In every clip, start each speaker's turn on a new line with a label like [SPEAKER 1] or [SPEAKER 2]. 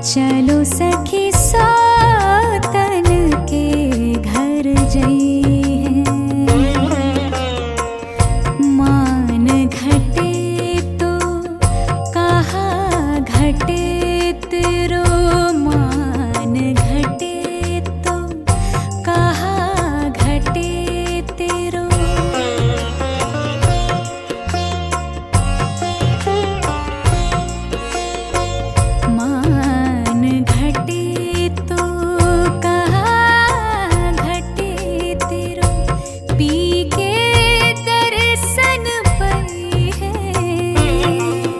[SPEAKER 1] चलो सखी सौतन के घर जइहे। मान घटे तो कहाँ घटे तेरो, मान घटे तो कहाँ घटे तेरो। मान घटे तो कहाँ घटे तेरो, पी के दर्शन पई है।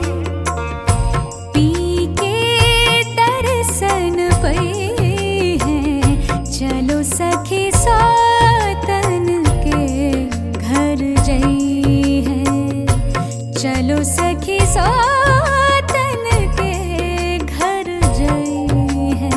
[SPEAKER 1] पी के दर्शन पई है। चलो सखी सौतन के घर जइहे। चलो सखी सौतन के घर जइहे।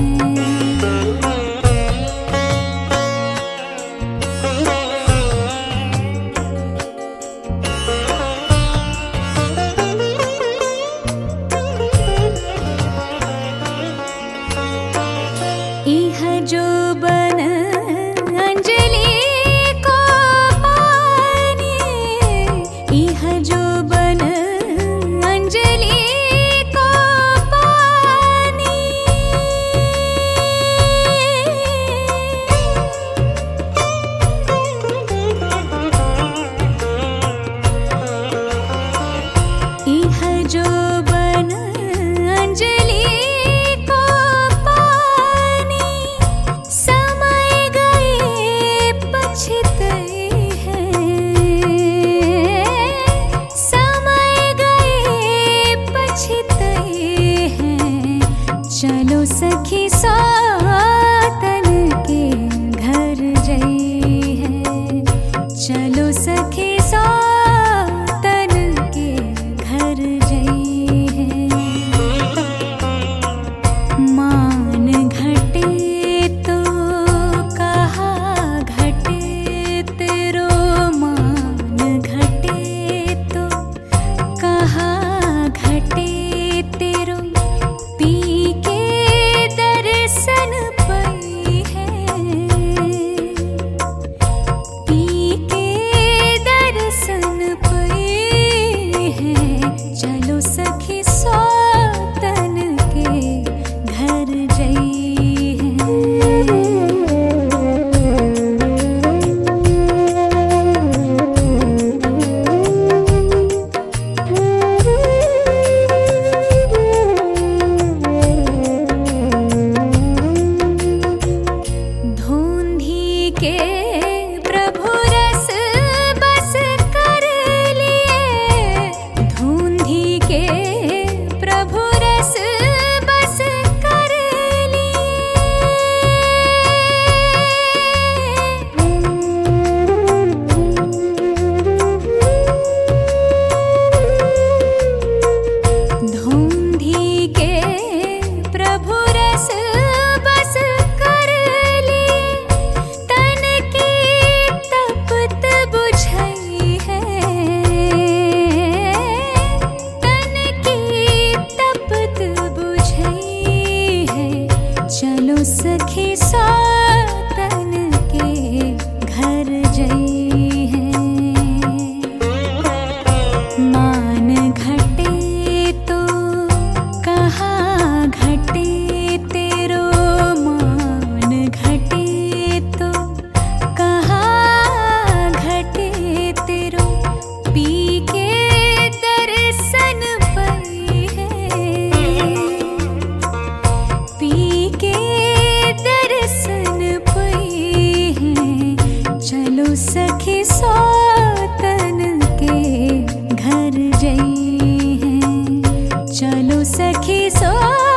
[SPEAKER 1] इह जो बन अंजलि को पानी, इह जो बन अंजलि को पानी। इह जो बन अंजलि को पानी, समय गए पछतई है। समय गए पछतई है। चलो सखी सौतन के घर जइहे। चलो सखी सौतन के घर जइहे। मान घटे तो कहाँ घटे तेरो, मान घटे तो कहाँ घटे तेरो। पी के दर्शन पई है। पी के दर्शन पई है। चलो सखी सौतन के घर जइहे। धुंधी के प्रभु रस बस कर लिए। धुंधी के प्रभु रस बस कर लिए। धुंधी के प्रभु रस बस कर लिए। तन की तपत बुझई है। तन की तपत बुझई है। चलो सखी सौतन के घर जइहे। मान घटे तो कहाँ घटे तेरो, मान घटे तो कहाँ घटे तेरो। पी के दर्शन पई है। पी के दर्शन पई है। चलो सखी सौतन के घर जइहे। चलो सखी सौ